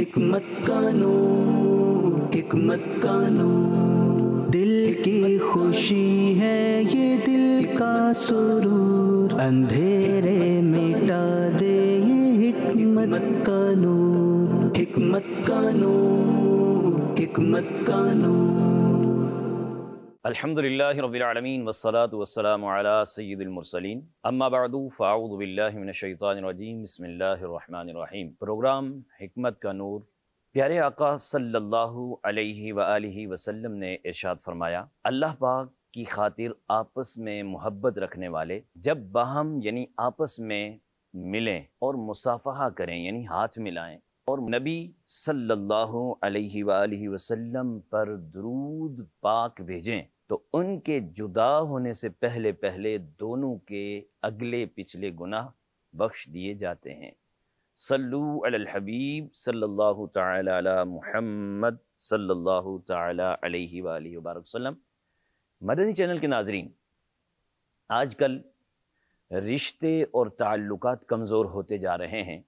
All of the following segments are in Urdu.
حکمت کا نور، حکمت کا نور، دل کی خوشی ہے یہ دل کا سرور، اندھیرے مٹا دے یہ حکمت کا نور، حکمت کا نور، حکمت کا نور۔ الحمدللہ رب العالمین والصلاة والسلام علی سید المرسلین، اما بعد فاعوذ باللہ من الشیطان الرجیم، بسم اللہ الرحمن الرحیم۔ پروگرام حکمت کا نور، پیارے آقا صلی اللہ علیہ وآلہ وسلم نے ارشاد فرمایا، اللہ پاک کی خاطر آپس میں محبت رکھنے والے جب باہم یعنی آپس میں ملیں اور مصافحہ کریں یعنی ہاتھ ملائیں اور نبی صلی اللہ علیہ وآلہ وسلم پر درود پاک بھیجیں تو ان کے جدا ہونے سے پہلے پہلے دونوں کے اگلے پچھلے گناہ بخش دیے جاتے ہیں۔ صلو علی الحبیب صلی اللہ تعالی علی محمد صلی اللہ تعالی علیہ وآلہ وبارک وسلم۔ مدنی چینل کے ناظرین، آج کل رشتے اور تعلقات کمزور ہوتے جا رہے ہیں۔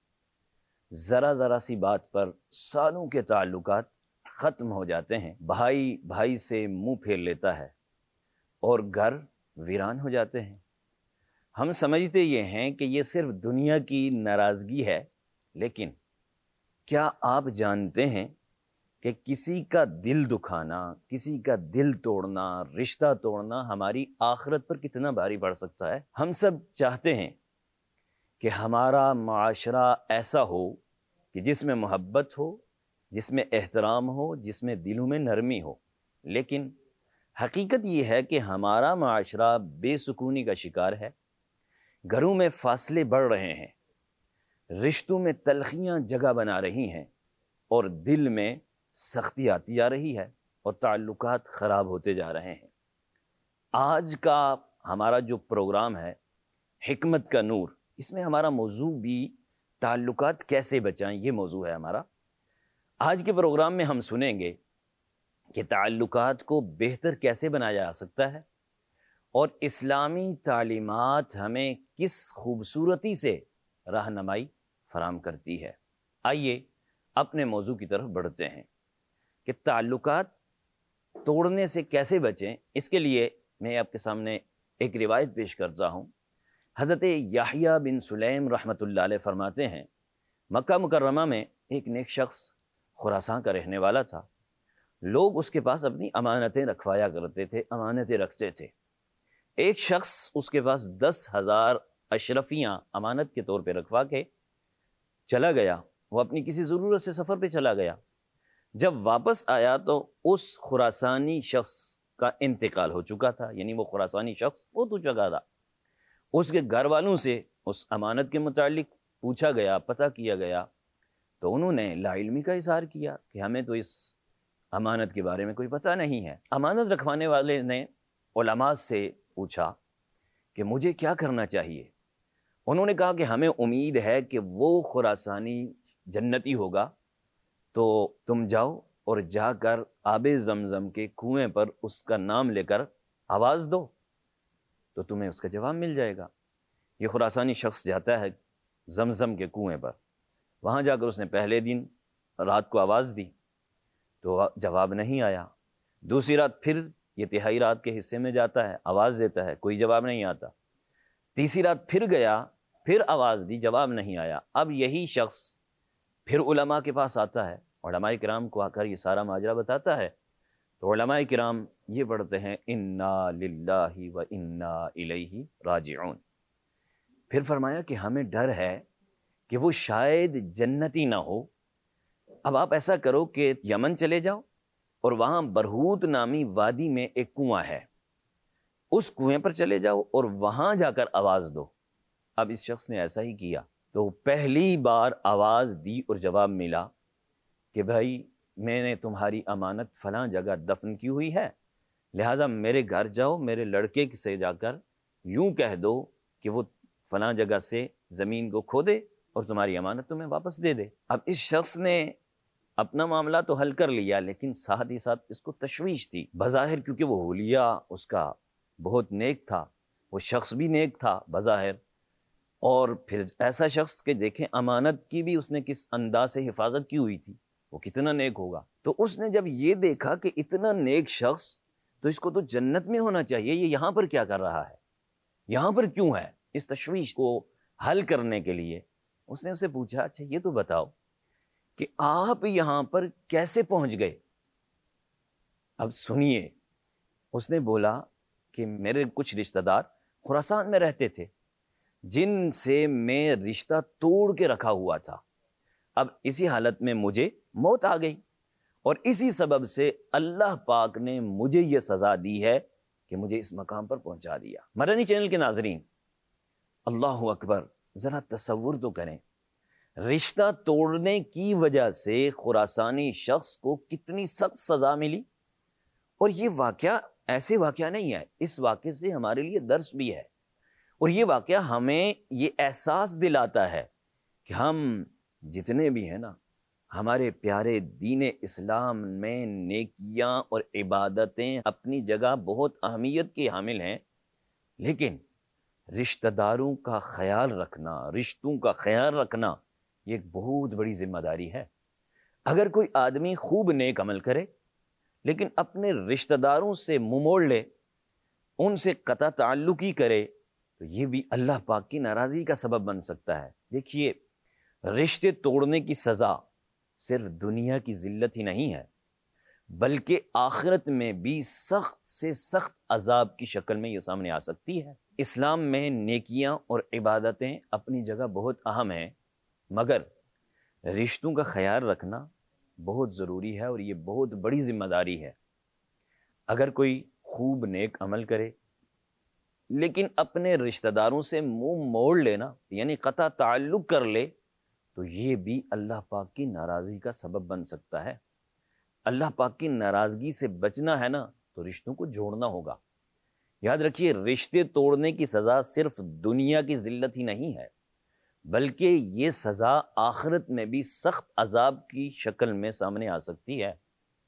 ذرا ذرا سی بات پر سالوں کے تعلقات ختم ہو جاتے ہیں، بھائی بھائی سے منہ پھیر لیتا ہے اور گھر ویران ہو جاتے ہیں۔ ہم سمجھتے یہ ہیں کہ یہ صرف دنیا کی ناراضگی ہے، لیکن کیا آپ جانتے ہیں کہ کسی کا دل دکھانا، کسی کا دل توڑنا، رشتہ توڑنا ہماری آخرت پر کتنا بھاری پڑ سکتا ہے؟ ہم سب چاہتے ہیں کہ ہمارا معاشرہ ایسا ہو کہ جس میں محبت ہو، جس میں احترام ہو، جس میں دلوں میں نرمی ہو، لیکن حقیقت یہ ہے کہ ہمارا معاشرہ بے سکونی کا شکار ہے، گھروں میں فاصلے بڑھ رہے ہیں، رشتوں میں تلخیاں جگہ بنا رہی ہیں اور دل میں سختی آتی جا رہی ہے اور تعلقات خراب ہوتے جا رہے ہیں۔ آج کا ہمارا جو پروگرام ہے حکمت کا نور، اس میں ہمارا موضوع بھی تعلقات کیسے بچائیں، یہ موضوع ہے ہمارا۔ آج کے پروگرام میں ہم سنیں گے کہ تعلقات کو بہتر کیسے بنایا جا سکتا ہے اور اسلامی تعلیمات ہمیں کس خوبصورتی سے رہنمائی فراہم کرتی ہے۔ آئیے اپنے موضوع کی طرف بڑھتے ہیں کہ تعلقات توڑنے سے کیسے بچیں۔ اس کے لیے میں آپ کے سامنے ایک روایت پیش کرتا ہوں۔ حضرت یحییٰ بن سلیم رحمۃ اللہ علیہ فرماتے ہیں، مکہ مکرمہ میں ایک نیک شخص خراسان کا رہنے والا تھا۔ لوگ اس کے پاس اپنی امانتیں رکھوایا کرتے تھے، امانتیں رکھتے تھے۔ ایک شخص اس کے پاس 10,000 اشرفیاں امانت کے طور پہ رکھوا کے چلا گیا۔ وہ اپنی کسی ضرورت سے سفر پہ چلا گیا۔ جب واپس آیا تو اس خراسانی شخص کا انتقال ہو چکا تھا، یعنی وہ خراسانی شخص فوت ہو چکا تھا۔ اس کے گھر والوں سے اس امانت کے متعلق پوچھا گیا، پتہ کیا گیا، تو انہوں نے لا علمی کا اظہار کیا کہ ہمیں تو اس امانت کے بارے میں کوئی پتہ نہیں ہے۔ امانت رکھوانے والے نے علماء سے پوچھا کہ مجھے کیا کرنا چاہیے؟ انہوں نے کہا کہ ہمیں امید ہے کہ وہ خراسانی جنتی ہوگا، تو تم جاؤ اور جا کر آب زمزم کے کنویں پر اس کا نام لے کر آواز دو تو تمہیں اس کا جواب مل جائے گا۔ یہ خراسانی شخص جاتا ہے زمزم کے کنویں پر، وہاں جا کر اس نے پہلے دن رات کو آواز دی تو جواب نہیں آیا۔ دوسری رات پھر یہ تہائی رات کے حصے میں جاتا ہے، آواز دیتا ہے، کوئی جواب نہیں آتا۔ تیسری رات پھر گیا، پھر آواز دی، جواب نہیں آیا۔ اب یہی شخص پھر علماء کے پاس آتا ہے، علماء کرام کو آ کر یہ سارا ماجرا بتاتا ہے، تو علماء کرام یہ پڑھتے ہیں انا للہ و انا الیہ راجعون۔ پھر فرمایا کہ ہمیں ڈر ہے کہ وہ شاید جنتی نہ ہو۔ اب آپ ایسا کرو کہ یمن چلے جاؤ اور وہاں برہوت نامی وادی میں ایک کنواں ہے، اس کنویں پر چلے جاؤ اور وہاں جا کر آواز دو۔ اب اس شخص نے ایسا ہی کیا تو پہلی بار آواز دی اور جواب ملا کہ بھائی میں نے تمہاری امانت فلاں جگہ دفن کی ہوئی ہے، لہٰذا میرے گھر جاؤ، میرے لڑکے سے جا کر یوں کہہ دو کہ وہ فلاں جگہ سے زمین کو کھودے اور تمہاری امانت تمہیں واپس دے دے۔ اب اس شخص نے اپنا معاملہ تو حل کر لیا، لیکن ساتھ ہی ساتھ اس کو تشویش تھی بظاہر، کیونکہ وہ حلیہ اس کا بہت نیک تھا، وہ شخص بھی نیک تھا بظاہر، اور پھر ایسا شخص کہ دیکھیں امانت کی بھی اس نے کس انداز سے حفاظت کی ہوئی تھی۔ وہ کتنا نیک ہوگا۔ تو اس نے جب یہ دیکھا کہ اتنا نیک شخص، تو اس کو تو جنت میں ہونا چاہیے، یہ یہاں پر کیا کر رہا ہے، یہاں پر کیوں ہے؟ اس تشویش کو حل کرنے کے لیے اس نے اسے پوچھا، اچھا یہ تو بتاؤ کہ آپ یہاں پر کیسے پہنچ گئے؟ اب سنیے، اس نے بولا کہ میرے کچھ رشتہ دار خراسان میں رہتے تھے جن سے میں رشتہ توڑ کے رکھا ہوا تھا، اب اسی حالت میں مجھے موت آ گئی، اور اسی سبب سے اللہ پاک نے مجھے یہ سزا دی ہے کہ مجھے اس مقام پر پہنچا دیا۔ مدنی چینل کے ناظرین، اللہ اکبر، ذرا تصور تو کریں، رشتہ توڑنے کی وجہ سے خراسانی شخص کو کتنی سخت سزا ملی۔ اور یہ واقعہ ایسے واقعہ نہیں ہے، اس واقعے سے ہمارے لیے درس بھی ہے، اور یہ واقعہ ہمیں یہ احساس دلاتا ہے کہ ہم جتنے بھی ہیں نا، ہمارے پیارے دین اسلام میں نیکیاں اور عبادتیں اپنی جگہ بہت اہمیت کی حامل ہیں، لیکن رشتہ داروں کا خیال رکھنا، رشتوں کا خیال رکھنا، یہ ایک بہت بڑی ذمہ داری ہے۔ اگر کوئی آدمی خوب نیک عمل کرے لیکن اپنے رشتہ داروں سے منہ موڑ لے، ان سے قطع تعلق ہی کرے، تو یہ بھی اللہ پاک کی ناراضگی کا سبب بن سکتا ہے۔ دیکھیے، رشتے توڑنے کی سزا صرف دنیا کی ذلت ہی نہیں ہے، بلکہ آخرت میں بھی سخت سے سخت عذاب کی شکل میں یہ سامنے آ سکتی ہے۔ اسلام میں نیکیاں اور عبادتیں اپنی جگہ بہت اہم ہیں، مگر رشتوں کا خیال رکھنا بہت ضروری ہے، اور یہ بہت بڑی ذمہ داری ہے۔ اگر کوئی خوب نیک عمل کرے لیکن اپنے رشتہ داروں سے منہ موڑ لینا، یعنی قطع تعلق کر لے، تو یہ بھی اللہ پاک کی ناراضگی کا سبب بن سکتا ہے۔ اللہ پاک کی ناراضگی سے بچنا ہے نا، تو رشتوں کو جوڑنا ہوگا۔ یاد رکھیے، رشتے توڑنے کی سزا صرف دنیا کی ذلت ہی نہیں ہے، بلکہ یہ سزا آخرت میں بھی سخت عذاب کی شکل میں سامنے آ سکتی ہے۔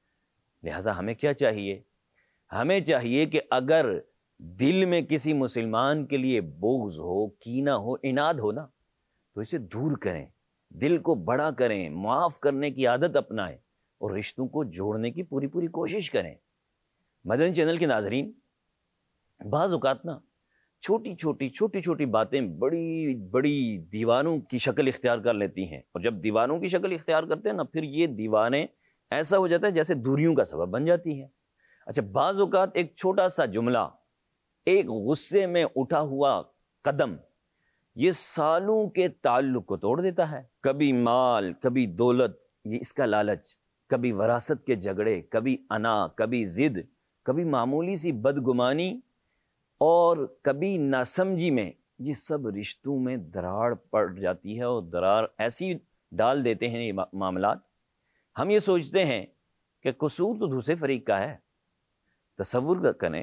لہذا ہمیں کیا چاہیے؟ ہمیں چاہیے کہ اگر دل میں کسی مسلمان کے لیے بغض ہو، کینہ ہو، عناد ہو نا، تو اسے دور کریں، دل کو بڑا کریں، معاف کرنے کی عادت اپنائیں، اور رشتوں کو جوڑنے کی پوری کوشش کریں۔ مدنی چینل کے ناظرین، بعض اوقات نا چھوٹی چھوٹی باتیں بڑی بڑی دیوانوں کی شکل اختیار کر لیتی ہیں، اور جب دیوانوں کی شکل اختیار کرتے ہیں نا، پھر یہ دیوانے ایسا ہو جاتا ہے جیسے دوریوں کا سبب بن جاتی ہیں۔ اچھا، بعض اوقات ایک چھوٹا سا جملہ، ایک غصے میں اٹھا ہوا قدم، یہ سالوں کے تعلق کو توڑ دیتا ہے۔ کبھی مال، کبھی دولت، یہ اس کا لالچ، کبھی وراثت کے جھگڑے، کبھی انا، کبھی ضد، کبھی معمولی سی بدگمانی، اور کبھی ناسمجھی میں، یہ سب رشتوں میں دراڑ پڑ جاتی ہے، اور دراڑ ایسی ڈال دیتے ہیں یہ معاملات۔ ہم یہ سوچتے ہیں کہ قصور تو دوسرے فریق کا ہے۔ تصور کریں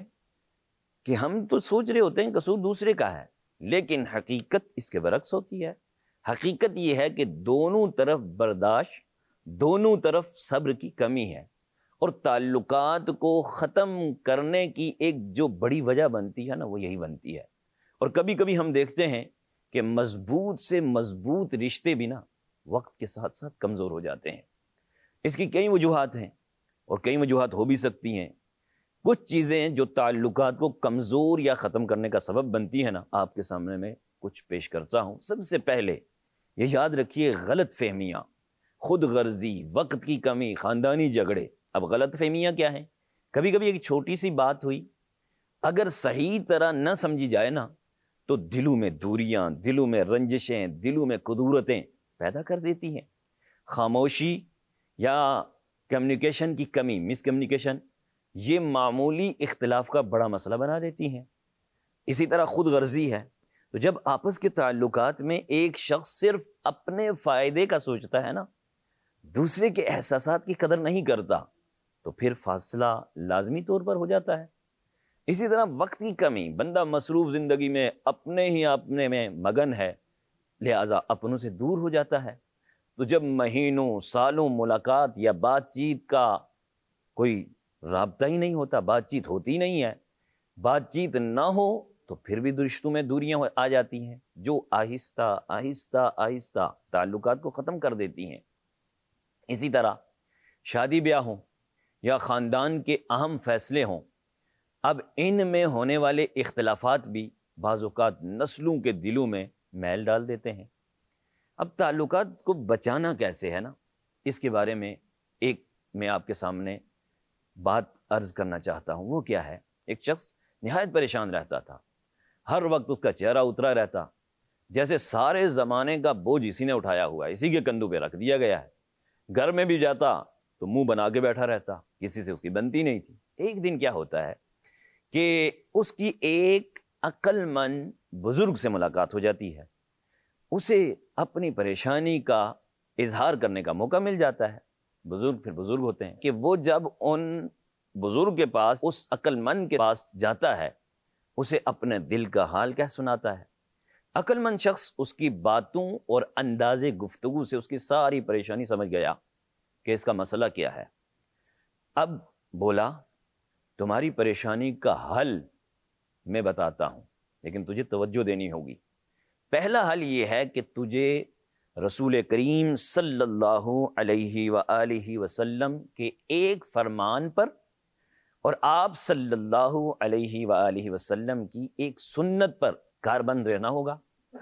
کہ ہم تو سوچ رہے ہوتے ہیں قصور دوسرے کا ہے، لیکن حقیقت اس کے برعکس ہوتی ہے۔ حقیقت یہ ہے کہ دونوں طرف برداشت، دونوں طرف صبر کی کمی ہے، اور تعلقات کو ختم کرنے کی ایک جو بڑی وجہ بنتی ہے نا، وہ یہی بنتی ہے۔ اور کبھی کبھی ہم دیکھتے ہیں کہ مضبوط سے مضبوط رشتے بھی نا وقت کے ساتھ ساتھ کمزور ہو جاتے ہیں۔ اس کی کئی وجوہات ہیں، اور کئی وجوہات ہو بھی سکتی ہیں۔ کچھ چیزیں جو تعلقات کو کمزور یا ختم کرنے کا سبب بنتی ہیں نا، آپ کے سامنے میں کچھ پیش کرتا ہوں۔ سب سے پہلے یہ یاد رکھیے، غلط فہمیاں، خود غرضی، وقت کی کمی، خاندانی جھگڑے۔ اب غلط فہمیاں کیا ہیں؟ کبھی کبھی ایک چھوٹی سی بات ہوئی، اگر صحیح طرح نہ سمجھی جائے نا، تو دلوں میں دوریاں، دلوں میں رنجشیں، دلوں میں کدورتیں پیدا کر دیتی ہیں۔ خاموشی یا کمیونیکیشن کی کمی، مس کمیونیکیشن، یہ معمولی اختلاف کا بڑا مسئلہ بنا دیتی ہیں۔ اسی طرح خود غرضی ہے، تو جب آپس کے تعلقات میں ایک شخص صرف اپنے فائدے کا سوچتا ہے نا، دوسرے کے احساسات کی قدر نہیں کرتا، تو پھر فاصلہ لازمی طور پر ہو جاتا ہے۔ اسی طرح وقت کی کمی، بندہ مصروف زندگی میں اپنے میں مگن ہے، لہذا اپنوں سے دور ہو جاتا ہے۔ تو جب مہینوں سالوں ملاقات یا بات چیت کا کوئی رابطہ ہی نہیں ہوتا، بات چیت ہوتی نہیں ہے، بات چیت نہ ہو تو پھر بھی رشتوں میں دوریاں آ جاتی ہیں، جو آہستہ آہستہ تعلقات کو ختم کر دیتی ہیں۔ اسی طرح شادی بیاہ ہوں یا خاندان کے اہم فیصلے ہوں، اب ان میں ہونے والے اختلافات بھی بعض اوقات نسلوں کے دلوں میں میل ڈال دیتے ہیں۔ اب تعلقات کو بچانا کیسے ہے نا، اس کے بارے میں ایک میں آپ کے سامنے بات عرض کرنا چاہتا ہوں۔ وہ کیا ہے؟ ایک شخص نہایت پریشان رہتا تھا، ہر وقت اس کا چہرہ اترا رہتا، جیسے سارے زمانے کا بوجھ اسی نے اٹھایا ہوا ہے، اسی کے کندھوں پہ رکھ دیا گیا ہے۔ گھر میں بھی جاتا تو منہ بنا کے بیٹھا رہتا، کسی سے اس کی بنتی نہیں تھی۔ ایک دن کیا ہوتا ہے کہ اس کی ایک عقل مند بزرگ سے ملاقات ہو جاتی ہے، اسے اپنی پریشانی کا اظہار کرنے کا موقع مل جاتا ہے۔ بزرگ پھر بزرگ ہوتے ہیں کہ وہ جب ان بزرگ کے پاس، اس عقل مند کے پاس جاتا ہے، اسے اپنے دل کا حال کیا سناتا ہے۔ عقل مند شخص اس کی باتوں اور انداز گفتگو سے اس کی ساری پریشانی سمجھ گیا کہ اس کا مسئلہ کیا ہے۔ اب بولا، تمہاری پریشانی کا حل میں بتاتا ہوں، لیکن تجھے توجہ دینی ہوگی۔ پہلا حل یہ ہے کہ تجھے رسول کریم صلی اللہ علیہ وآلہ وسلم کے ایک فرمان پر اور آپ صلی اللہ علیہ وآلہ وسلم کی ایک سنت پر کاربند رہنا ہوگا۔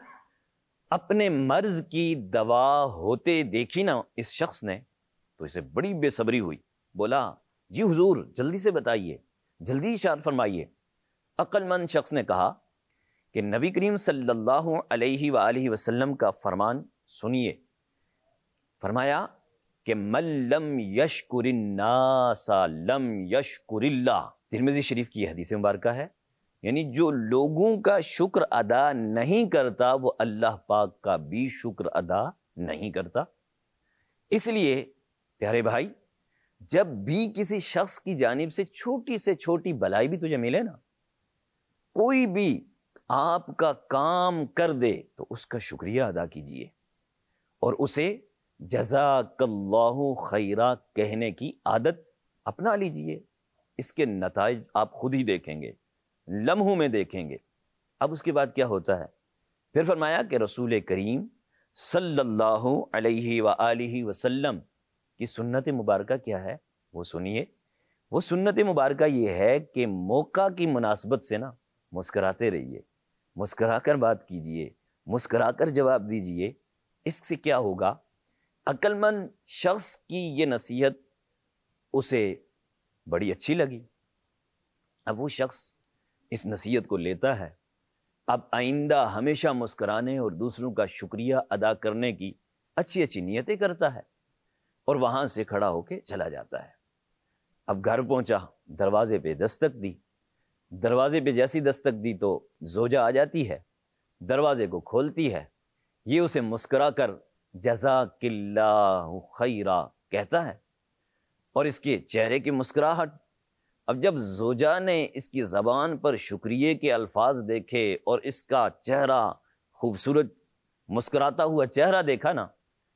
اپنے مرض کی دوا ہوتے دیکھی نا اس شخص نے تو اسے بڑی بے صبری ہوئی، بولا جی حضور جلدی سے بتائیے، جلدی ارشاد فرمائیے۔ عقل مند شخص نے کہا کہ نبی کریم صلی اللہ علیہ وآلہ وسلم کا فرمان سنیے۔ فرمایا کہ من لم یشکر الناس لم یشکر اللہ۔ ترمذی شریف کی یہ حدیث مبارکہ ہے، یعنی جو لوگوں کا شکر ادا نہیں کرتا وہ اللہ پاک کا بھی شکر ادا نہیں کرتا۔ اس لیے پیارے بھائی، جب بھی کسی شخص کی جانب سے چھوٹی سے چھوٹی بلائی بھی تجھے ملے نا، کوئی بھی آپ کا کام کر دے تو اس کا شکریہ ادا کیجئے اور اسے جزاک اللہ خیرہ کہنے کی عادت اپنا لیجئے۔ اس کے نتائج آپ خود ہی دیکھیں گے، لمحوں میں دیکھیں گے۔ اب اس کے بعد کیا ہوتا ہے؟ پھر فرمایا کہ رسول کریم صلی اللہ علیہ وآلہ وسلم کی سنت مبارکہ کیا ہے وہ سنیے۔ وہ سنت مبارکہ یہ ہے کہ موقع کی مناسبت سے نا مسکراتے رہیے، مسکرا کر بات کیجئے، مسکرا کر جواب دیجئے۔ اس سے کیا ہوگا؟ عقل مند شخص کی یہ نصیحت اسے بڑی اچھی لگی۔ اب وہ شخص اس نصیحت کو لیتا ہے، اب آئندہ ہمیشہ مسکرانے اور دوسروں کا شکریہ ادا کرنے کی اچھی اچھی نیتیں کرتا ہے اور وہاں سے کھڑا ہو کے چلا جاتا ہے۔ اب گھر پہنچا، دروازے پہ دستک دی، دروازے پہ جیسی دستک دی تو زوجہ آ جاتی ہے، دروازے کو کھولتی ہے، یہ اسے مسکرا کر جزاک اللہ خیرہ کہتا ہے اور اس کے چہرے کی مسکراہٹ، اب جب زوجہ نے اس کی زبان پر شکریہ کے الفاظ دیکھے اور اس کا چہرہ خوبصورت مسکراتا ہوا چہرہ دیکھا نا،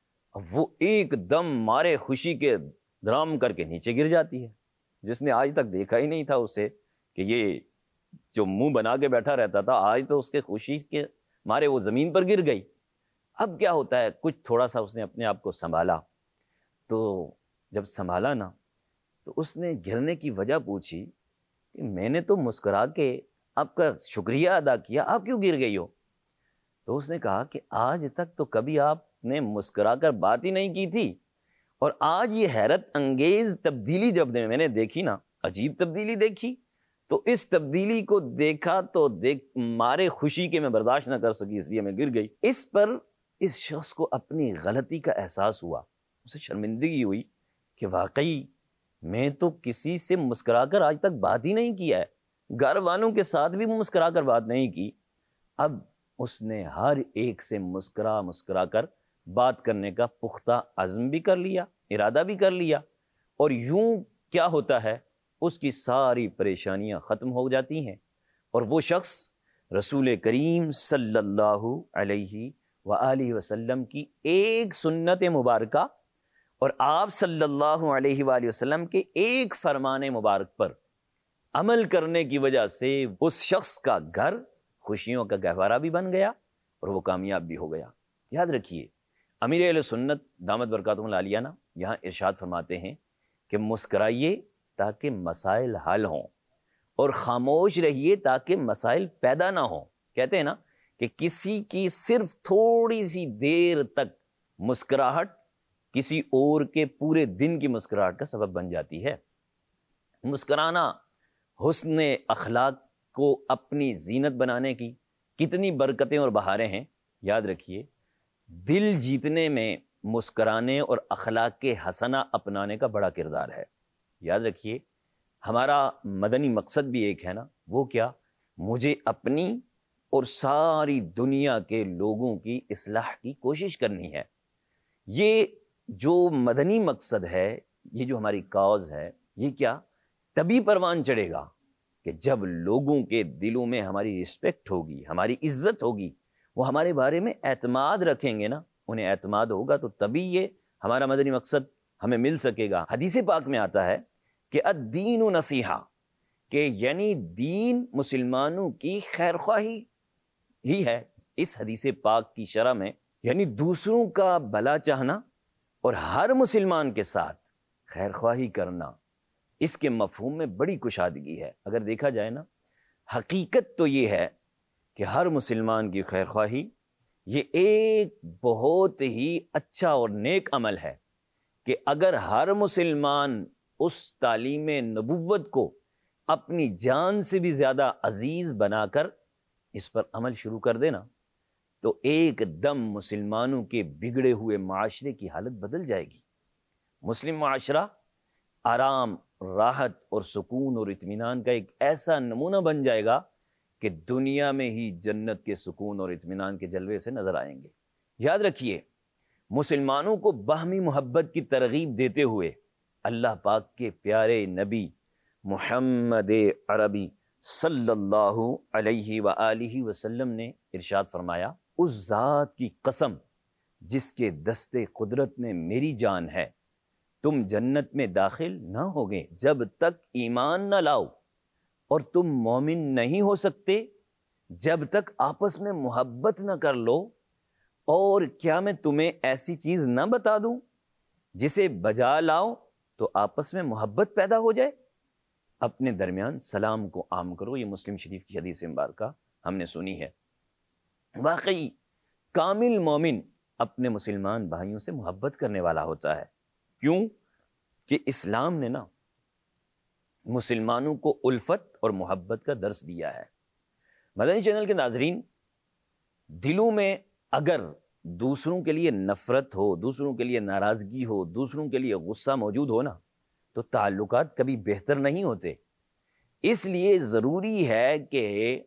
وہ ایک دم مارے خوشی کے درام کر کے نیچے گر جاتی ہے، جس نے آج تک دیکھا ہی نہیں تھا اسے کہ یہ جو منہ بنا کے بیٹھا رہتا تھا، آج تو اس کے خوشی کے مارے وہ زمین پر گر گئی۔ اب کیا ہوتا ہے؟ کچھ تھوڑا سا اس نے اپنے آپ کو سنبھالا، تو جب سنبھالا نا تو اس نے گرنے کی وجہ پوچھی کہ میں نے تو مسکرا کے آپ کا شکریہ ادا کیا، آپ کیوں گر گئی ہو؟ تو اس نے کہا کہ آج تک تو کبھی آپ نے مسکرا کر بات ہی نہیں کی تھی، اور آج یہ حیرت انگیز تبدیلی جب میں نے دیکھی نا، عجیب تبدیلی دیکھی، تو اس تبدیلی کو دیکھا تو مارے خوشی کے میں برداشت نہ کر سکی، اس لیے میں گر گئی۔ اس پر اس شخص کو اپنی غلطی کا احساس ہوا، اسے شرمندگی ہوئی کہ واقعی میں تو کسی سے مسکرا کر آج تک بات ہی نہیں کیا ہے، گھر والوں کے ساتھ بھی مسکرا کر بات نہیں کی۔ اب اس نے ہر ایک سے مسکرا کر بات کرنے کا پختہ عزم بھی کر لیا، ارادہ بھی کر لیا، اور یوں کیا ہوتا ہے؟ اس کی ساری پریشانیاں ختم ہو جاتی ہیں، اور وہ شخص رسول کریم صلی اللہ علیہ وآلہ وسلم کی ایک سنت مبارکہ اور آپ صلی اللہ علیہ وآلہ وسلم کے ایک فرمان مبارک پر عمل کرنے کی وجہ سے اس شخص کا گھر خوشیوں کا گہوارہ بھی بن گیا اور وہ کامیاب بھی ہو گیا۔ یاد رکھیے، امیر اہل سنت دامت برکاتہم العالیہ نا یہاں ارشاد فرماتے ہیں کہ مسکرائیے تاکہ مسائل حل ہوں، اور خاموش رہیے تاکہ مسائل پیدا نہ ہوں۔ کہتے ہیں نا کہ کسی کی صرف تھوڑی سی دیر تک مسکراہٹ کسی اور کے پورے دن کی مسکراہٹ کا سبب بن جاتی ہے۔ مسکرانا حسن اخلاق کو اپنی زینت بنانے کی کتنی برکتیں اور بہاریں ہیں۔ یاد رکھیے، دل جیتنے میں مسکرانے اور اخلاق کے حسنہ اپنانے کا بڑا کردار ہے۔ یاد رکھیے، ہمارا مدنی مقصد بھی ایک ہے نا، وہ کیا؟ مجھے اپنی اور ساری دنیا کے لوگوں کی اصلاح کی کوشش کرنی ہے۔ یہ جو مدنی مقصد ہے، یہ جو ہماری کاز ہے، یہ کیا تبھی پروان چڑھے گا کہ جب لوگوں کے دلوں میں ہماری رسپیکٹ ہوگی، ہماری عزت ہوگی، وہ ہمارے بارے میں اعتماد رکھیں گے نا، انہیں اعتماد ہوگا تو تبھی یہ ہمارا مدنی مقصد ہمیں مل سکے گا۔ حدیث پاک میں آتا ہے کہ الدین نصیحہ، کہ یعنی دین مسلمانوں کی خیر خواہی ہی ہے۔ اس حدیث پاک کی شرح میں یعنی دوسروں کا بھلا چاہنا اور ہر مسلمان کے ساتھ خیر خواہی کرنا، اس کے مفہوم میں بڑی کشادگی ہے۔ اگر دیکھا جائے نا، حقیقت تو یہ ہے کہ ہر مسلمان کی خیر خواہی یہ ایک بہت ہی اچھا اور نیک عمل ہے کہ اگر ہر مسلمان اس تعلیم نبوت کو اپنی جان سے بھی زیادہ عزیز بنا کر اس پر عمل شروع کر دے نا، تو ایک دم مسلمانوں کے بگڑے ہوئے معاشرے کی حالت بدل جائے گی۔ مسلم معاشرہ آرام، راحت اور سکون اور اطمینان کا ایک ایسا نمونہ بن جائے گا کہ دنیا میں ہی جنت کے سکون اور اطمینان کے جلوے سے نظر آئیں گے۔ یاد رکھیے، مسلمانوں کو باہمی محبت کی ترغیب دیتے ہوئے اللہ پاک کے پیارے نبی محمد عربی صلی اللہ علیہ وآلہ وسلم نے ارشاد فرمایا، اس ذات کی قسم جس کے دستے قدرت میں میری جان ہے، تم جنت میں داخل نہ ہوگے جب تک ایمان نہ لاؤ، اور تم مومن نہیں ہو سکتے جب تک آپس میں محبت نہ کر لو۔ اور کیا میں تمہیں ایسی چیز نہ بتا دوں جسے بجا لاؤ تو آپس میں محبت پیدا ہو جائے؟ اپنے درمیان سلام کو عام کرو۔ یہ مسلم شریف کی حدیث مبارکہ ہم نے سنی ہے۔ واقعی کامل مومن اپنے مسلمان بھائیوں سے محبت کرنے والا ہوتا ہے۔ کیوں کہ اسلام نے نا مسلمانوں کو الفت اور محبت کا درس دیا ہے۔ مدنی چینل کے ناظرین، دلوں میں اگر دوسروں کے لیے نفرت ہو، دوسروں کے لیے ناراضگی ہو، دوسروں کے لیے غصہ موجود ہو نا، تو تعلقات کبھی بہتر نہیں ہوتے۔ اس لیے ضروری ہے کہ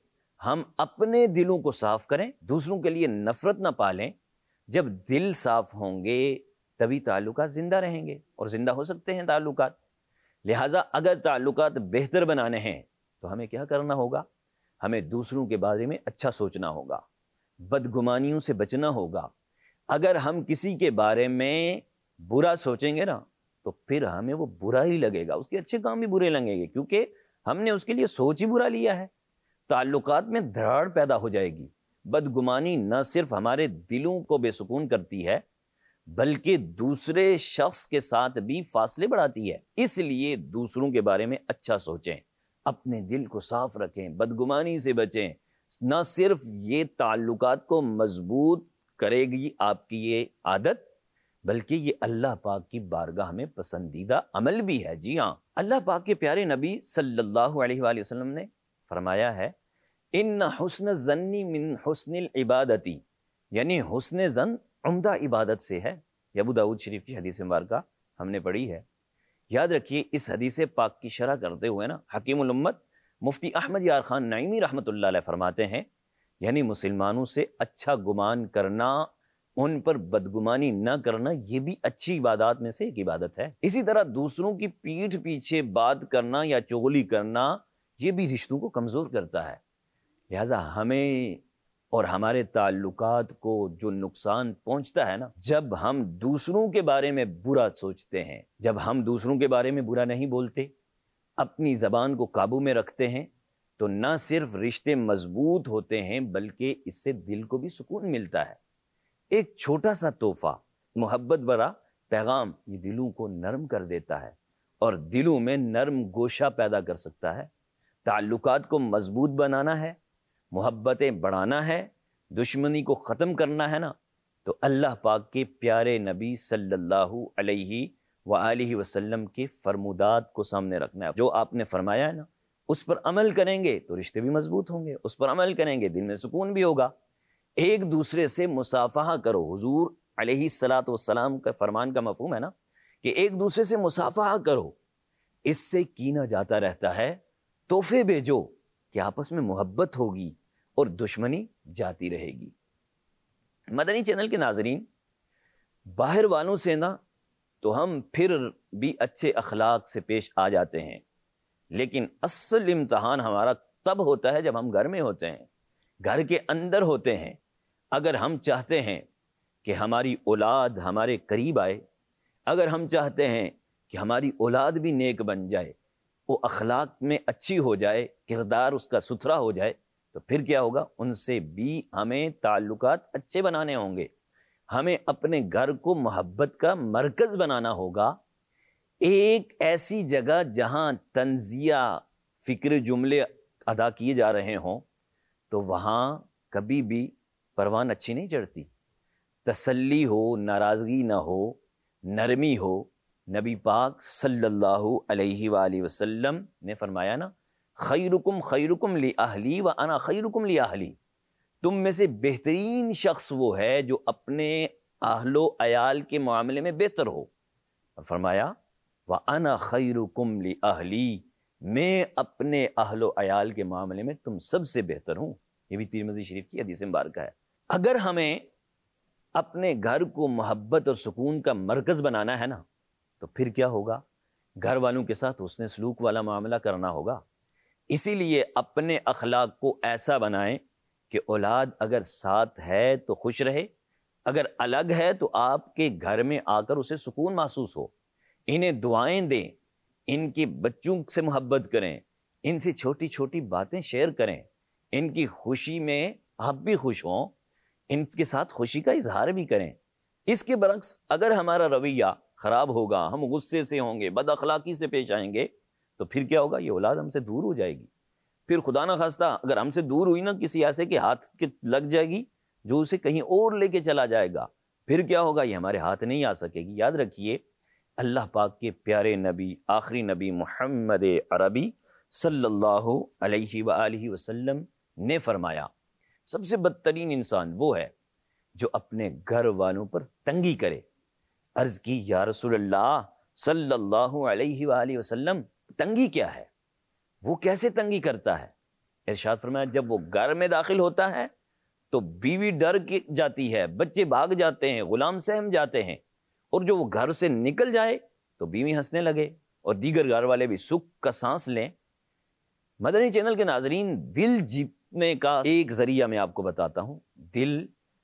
ہم اپنے دلوں کو صاف کریں، دوسروں کے لیے نفرت نہ پالیں۔ جب دل صاف ہوں گے تبھی تعلقات زندہ رہیں گے، اور زندہ ہو سکتے ہیں تعلقات۔ لہٰذا اگر تعلقات بہتر بنانے ہیں تو ہمیں کیا کرنا ہوگا؟ ہمیں دوسروں کے بارے میں اچھا سوچنا ہوگا، بدگمانیوں سے بچنا ہوگا۔ اگر ہم کسی کے بارے میں برا سوچیں گے نا تو پھر ہمیں وہ برا ہی لگے گا، اس کے اچھے کام بھی برے لگیں گے، کیونکہ ہم نے اس کے لیے سوچ ہی برا لیا ہے۔ تعلقات میں دراڑ پیدا ہو جائے گی۔ بدگمانی نہ صرف ہمارے دلوں کو بے سکون کرتی ہے بلکہ دوسرے شخص کے ساتھ بھی فاصلے بڑھاتی ہے۔ اس لیے دوسروں کے بارے میں اچھا سوچیں، اپنے دل کو صاف رکھیں، بدگمانی سے بچیں۔ نہ صرف یہ تعلقات کو مضبوط کرے گی آپ کی یہ عادت، بلکہ یہ اللہ پاک کی بارگاہ میں پسندیدہ عمل بھی ہے۔ جی ہاں، اللہ پاک کے پیارے نبی صلی اللہ علیہ وآلہ وسلم نے فرمایا ہے، ان حسن الظن من حسن العبادتی، یعنی حسن ظن عمدہ عبادت سے ہے۔ یہ ابو داؤد شریف کی حدیث مبارکہ ہم نے پڑھی ہے۔ یاد رکھیے، اس حدیث پاک کی شرح کرتے ہوئے نا حکیم الامت مفتی احمد یار خان نعیمی رحمۃ اللہ علیہ فرماتے ہیں، یعنی مسلمانوں سے اچھا گمان کرنا، ان پر بدگمانی نہ کرنا، یہ بھی اچھی عبادات میں سے ایک عبادت ہے۔ اسی طرح دوسروں کی پیٹھ پیچھے بات کرنا یا چغلی کرنا، یہ بھی رشتوں کو کمزور کرتا ہے۔ لہٰذا ہمیں اور ہمارے تعلقات کو جو نقصان پہنچتا ہے نا، جب ہم دوسروں کے بارے میں برا سوچتے ہیں، جب ہم دوسروں کے بارے میں برا نہیں بولتے، اپنی زبان کو قابو میں رکھتے ہیں، تو نہ صرف رشتے مضبوط ہوتے ہیں بلکہ اس سے دل کو بھی سکون ملتا ہے۔ ایک چھوٹا سا تحفہ، محبت بھرا پیغام، یہ دلوں کو نرم کر دیتا ہے اور دلوں میں نرم گوشہ پیدا کر سکتا ہے۔ تعلقات کو مضبوط بنانا ہے، محبتیں بڑھانا ہے، دشمنی کو ختم کرنا ہے نا، تو اللہ پاک کے پیارے نبی صلی اللہ علیہ وآلہ وسلم کے فرمودات کو سامنے رکھنا ہے۔ جو آپ نے فرمایا ہے نا، اس پر عمل کریں گے تو رشتے بھی مضبوط ہوں گے، اس پر عمل کریں گے دل میں سکون بھی ہوگا۔ ایک دوسرے سے مصافحہ کرو، حضور علیہ الصلاۃ والسلام کا فرمان کا مفہوم ہے نا کہ ایک دوسرے سے مصافحہ کرو، اس سے کینہ جاتا رہتا ہے، تحفے بھیجو کہ آپس میں محبت ہوگی اور دشمنی جاتی رہے گی۔ مدنی چینل کے ناظرین، باہر والوں سے نا تو ہم پھر بھی اچھے اخلاق سے پیش آ جاتے ہیں، لیکن اصل امتحان ہمارا تب ہوتا ہے جب ہم گھر میں ہوتے ہیں، گھر کے اندر ہوتے ہیں۔ اگر ہم چاہتے ہیں کہ ہماری اولاد ہمارے قریب آئے، اگر ہم چاہتے ہیں کہ ہماری اولاد بھی نیک بن جائے، وہ اخلاق میں اچھی ہو جائے، کردار اس کا ستھرا ہو جائے، تو پھر کیا ہوگا؟ ان سے بھی ہمیں تعلقات اچھے بنانے ہوں گے، ہمیں اپنے گھر کو محبت کا مرکز بنانا ہوگا، ایک ایسی جگہ جہاں طنزیہ فکر جملے ادا کیے جا رہے ہوں تو وہاں کبھی بھی پروان اچھی نہیں چڑھتی، تسلی ہو، ناراضگی نہ ہو، نرمی ہو۔ نبی پاک صلی اللہ علیہ وآلہ وسلم نے فرمایا نا، خیرکم خیرکم لأہلی وانا خیرکم لأہلی، تم میں سے بہترین شخص وہ ہے جو اپنے اہل و عیال کے معاملے میں بہتر ہو، اور فرمایا وانا خیرکم لأہلی، میں اپنے اہل و عیال کے معاملے میں تم سب سے بہتر ہوں۔ یہ بھی ترمذی شریف کی حدیث مبارکہ ہے۔ اگر ہمیں اپنے گھر کو محبت اور سکون کا مرکز بنانا ہے نا، تو پھر کیا ہوگا؟ گھر والوں کے ساتھ حسن سلوک والا معاملہ کرنا ہوگا۔ اسی لیے اپنے اخلاق کو ایسا بنائیں کہ اولاد اگر ساتھ ہے تو خوش رہے، اگر الگ ہے تو آپ کے گھر میں آ کر اسے سکون محسوس ہو، انہیں دعائیں دیں، ان کے بچوں سے محبت کریں، ان سے چھوٹی چھوٹی باتیں شیئر کریں، ان کی خوشی میں آپ بھی خوش ہوں، ان کے ساتھ خوشی کا اظہار بھی کریں۔ اس کے برعکس اگر ہمارا رویہ خراب ہوگا، ہم غصے سے ہوں گے، بد اخلاقی سے پیش آئیں گے، تو پھر کیا ہوگا؟ یہ اولاد ہم سے دور ہو جائے گی۔ پھر خدا نہ خواستہ اگر ہم سے دور ہوئی نا، کسی ایسے کے ہاتھ کے لگ جائے گی جو اسے کہیں اور لے کے چلا جائے گا، پھر کیا ہوگا؟ یہ ہمارے ہاتھ نہیں آ سکے گی۔ یاد رکھیے، اللہ پاک کے پیارے نبی، آخری نبی محمد عربی صلی اللہ علیہ وآلہ وسلم نے فرمایا، سب سے بدترین انسان وہ ہے جو اپنے گھر والوں پر تنگی کرے۔ عرض کی یا رسول اللہ صلی اللہ علیہ وآلہ وسلم، تنگی کیا ہے؟ وہ کیسے تنگی کرتا ہے؟ ارشاد فرمایا، جب وہ گھر میں داخل ہوتا ہے تو بیوی ڈر کے جاتی ہے، بچے بھاگ جاتے ہیں، غلام سہم جاتے ہیں، اور جو وہ گھر سے نکل جائے تو بیوی ہنسنے لگے اور دیگر گھر والے بھی سکھ کا سانس لیں۔ مدنی چینل کے ناظرین، دل جیتنے کا ایک ذریعہ میں آپ کو بتاتا ہوں۔ دل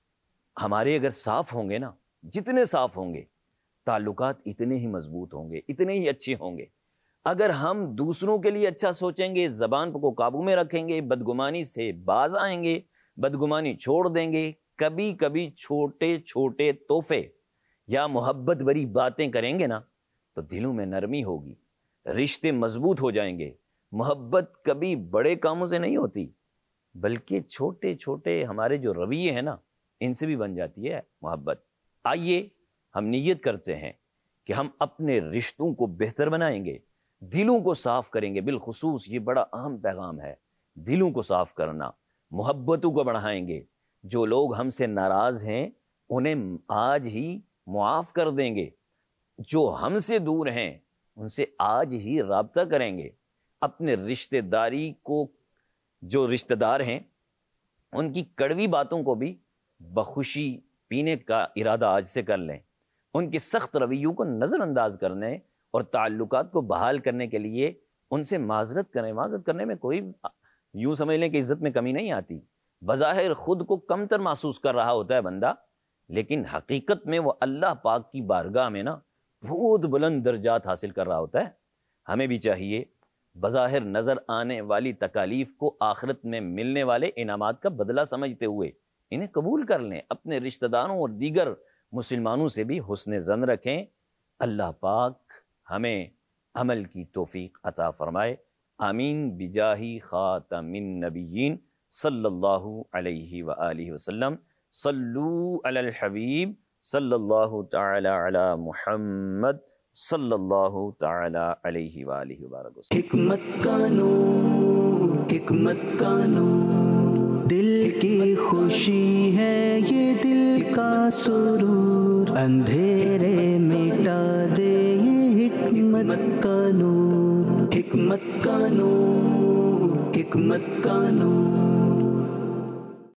ہمارے اگر صاف ہوں گے نا، جتنے صاف ہوں گے تعلقات اتنے ہی مضبوط ہوں گے، اتنے ہی اچھے ہوں گے۔ اگر ہم دوسروں کے لیے اچھا سوچیں گے، زبان کو قابو میں رکھیں گے، بدگمانی سے باز آئیں گے، بدگمانی چھوڑ دیں گے، کبھی کبھی چھوٹے چھوٹے تحفے یا محبت بری باتیں کریں گے نا، تو دلوں میں نرمی ہوگی، رشتے مضبوط ہو جائیں گے۔ محبت کبھی بڑے کاموں سے نہیں ہوتی، بلکہ چھوٹے چھوٹے ہمارے جو رویے ہیں نا، ان سے بھی بن جاتی ہے محبت۔ آئیے ہم نیت کرتے ہیں کہ ہم اپنے رشتوں کو بہتر بنائیں گے، دلوں کو صاف کریں گے۔ بالخصوص یہ بڑا اہم پیغام ہے، دلوں کو صاف کرنا، محبتوں کو بڑھائیں گے۔ جو لوگ ہم سے ناراض ہیں انہیں آج ہی معاف کر دیں گے، جو ہم سے دور ہیں ان سے آج ہی رابطہ کریں گے۔ اپنے رشتہ داری کو، جو رشتہ دار ہیں ان کی کڑوی باتوں کو بھی بخوشی پینے کا ارادہ آج سے کر لیں، ان کے سخت رویوں کو نظر انداز کرنے اور تعلقات کو بحال کرنے کے لیے ان سے معذرت کریں۔ معذرت کرنے میں کوئی یوں سمجھ لیں کہ عزت میں کمی نہیں آتی۔ بظاہر خود کو کمتر محسوس کر رہا ہوتا ہے بندہ، لیکن حقیقت میں وہ اللہ پاک کی بارگاہ میں نا بہت بلند درجات حاصل کر رہا ہوتا ہے۔ ہمیں بھی چاہیے بظاہر نظر آنے والی تکالیف کو آخرت میں ملنے والے انعامات کا بدلہ سمجھتے ہوئے انہیں قبول کر لیں۔ اپنے رشتہ داروں اور دیگر مسلمانوں سے بھی حسن ظن رکھیں۔ اللہ پاک ہمیں عمل کی توفیق عطا فرمائے۔ آمین بجاہ خاتم النبیین صلی اللہ علیہ وآلہ وسلم۔ صلو علی الحبیب صلی اللہ تعالی علی محمد صلی اللہ تعالی علیہ وآلہ وبارک وسلم۔ حکمت کا نور، حکمت کا نور، دل کی خوشی ہے یہ دل کا سرور، اندھیرے مٹا دے یہ حکمت کا نور، حکمت کا نور، حکمت کا نور۔